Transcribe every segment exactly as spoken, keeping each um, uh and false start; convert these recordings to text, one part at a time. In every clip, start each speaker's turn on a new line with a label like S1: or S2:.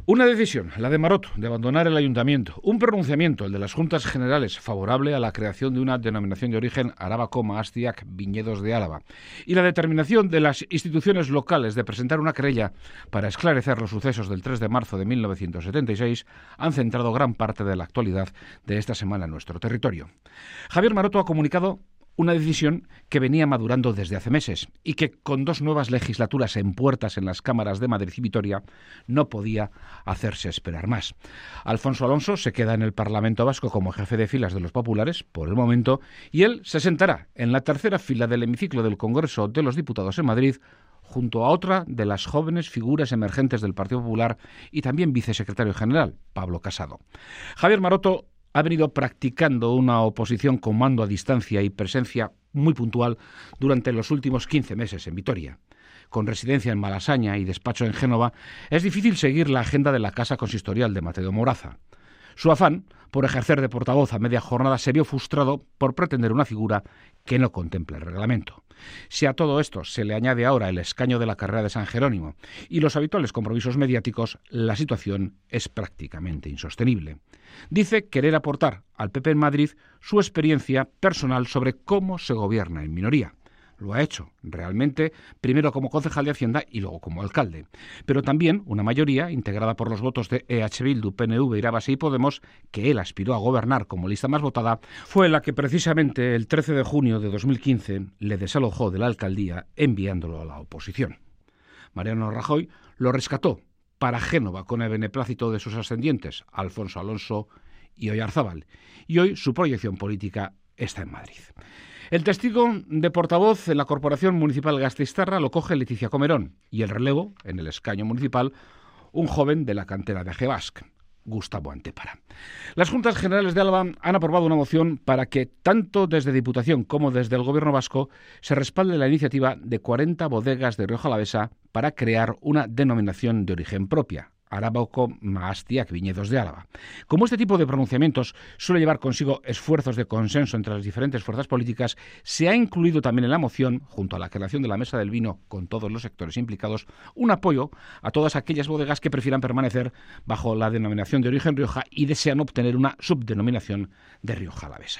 S1: Una decisión, la de Maroto, de abandonar el ayuntamiento. Un pronunciamiento, el de las Juntas Generales, favorable a la creación de una denominación de origen Araba-Astiac, Viñedos de Álava. Y la determinación de las instituciones locales de presentar una querella para esclarecer los sucesos del tres de marzo de mil novecientos setenta y seis han centrado gran parte de la actualidad de esta semana en nuestro territorio. Javier Maroto ha comunicado una decisión que venía madurando desde hace meses y que, con dos nuevas legislaturas en puertas en las cámaras de Madrid y Vitoria, no podía hacerse esperar más. Alfonso Alonso se queda en el Parlamento Vasco como jefe de filas de los populares, por el momento, y él se sentará en la tercera fila del hemiciclo del Congreso de los Diputados en Madrid, junto a otra de las jóvenes figuras emergentes del Partido Popular y también vicesecretario general, Pablo Casado. Javier Maroto ha venido practicando una oposición con mando a distancia y presencia muy puntual durante los últimos quince meses en Vitoria. Con residencia en Malasaña y despacho en Génova, es difícil seguir la agenda de la Casa Consistorial de Mateo Moraza. Su afán por ejercer de portavoz a media jornada se vio frustrado por pretender una figura que no contempla el reglamento. Si a todo esto se le añade ahora el escaño de la carrera de San Jerónimo y los habituales compromisos mediáticos, la situación es prácticamente insostenible. Dice querer aportar al P P en Madrid su experiencia personal sobre cómo se gobierna en minoría. Lo ha hecho, realmente, primero como concejal de Hacienda y luego como alcalde. Pero también una mayoría, integrada por los votos de E H Bildu, P N V, Irabase y Podemos, que él aspiró a gobernar como lista más votada, fue la que precisamente el trece de junio de dos mil quince le desalojó de la alcaldía enviándolo a la oposición. Mariano Rajoy lo rescató para Génova con el beneplácito de sus ascendientes, Alfonso Alonso y Oyarzábal, y hoy su proyección política está en Madrid. El testigo de portavoz en la Corporación Municipal Gasteiztarra lo coge Leticia Comerón y el relevo, en el escaño municipal, un joven de la cantera de Agebask, Gustavo Antépara. Las Juntas Generales de Álava han aprobado una moción para que, tanto desde Diputación como desde el Gobierno vasco, se respalde la iniciativa de cuarenta bodegas de Rioja Alavesa para crear una denominación de origen propia, Araba-Astiac, Viñedos de Álava. Como este tipo de pronunciamientos suele llevar consigo esfuerzos de consenso entre las diferentes fuerzas políticas, se ha incluido también en la moción, junto a la creación de la Mesa del Vino con todos los sectores implicados, un apoyo a todas aquellas bodegas que prefieran permanecer bajo la denominación de origen Rioja y desean obtener una subdenominación de Rioja Alavesa.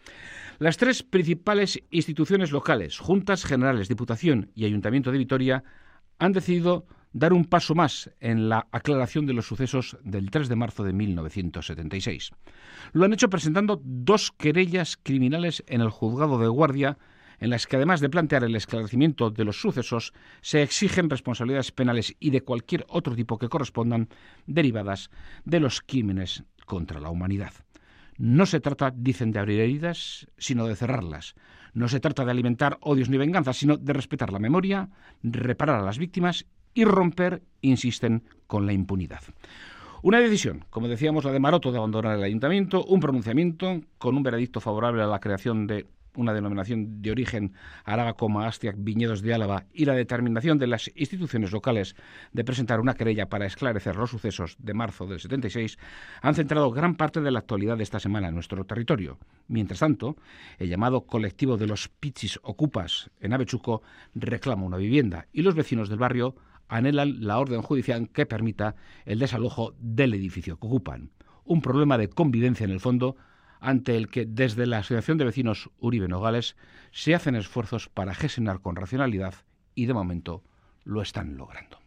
S1: Las tres principales instituciones locales, Juntas Generales, Diputación y Ayuntamiento de Vitoria, han decidido dar un paso más en la aclaración de los sucesos del tres de marzo de mil novecientos setenta y seis. Lo han hecho presentando dos querellas criminales en el juzgado de guardia, en las que, además de plantear el esclarecimiento de los sucesos, se exigen responsabilidades penales y de cualquier otro tipo que correspondan derivadas de los crímenes contra la humanidad. No se trata, dicen, de abrir heridas, sino de cerrarlas. No se trata de alimentar odios ni venganzas, sino de respetar la memoria, reparar a las víctimas y romper, insisten, con la impunidad. Una decisión, como decíamos, la de Maroto de abandonar el ayuntamiento, un pronunciamiento con un veredicto favorable a la creación de una denominación de origen Araba-Astiac, Viñedos de Álava, y la determinación de las instituciones locales de presentar una querella para esclarecer los sucesos de marzo del setenta y seis, han centrado gran parte de la actualidad de esta semana en nuestro territorio. Mientras tanto, el llamado colectivo de los Pichis Ocupas en Avechuco reclama una vivienda y los vecinos del barrio anhelan la orden judicial que permita el desalojo del edificio que ocupan. Un problema de convivencia en el fondo, ante el que desde la Asociación de Vecinos Uribe Nogales se hacen esfuerzos para gestionar con racionalidad y de momento lo están logrando.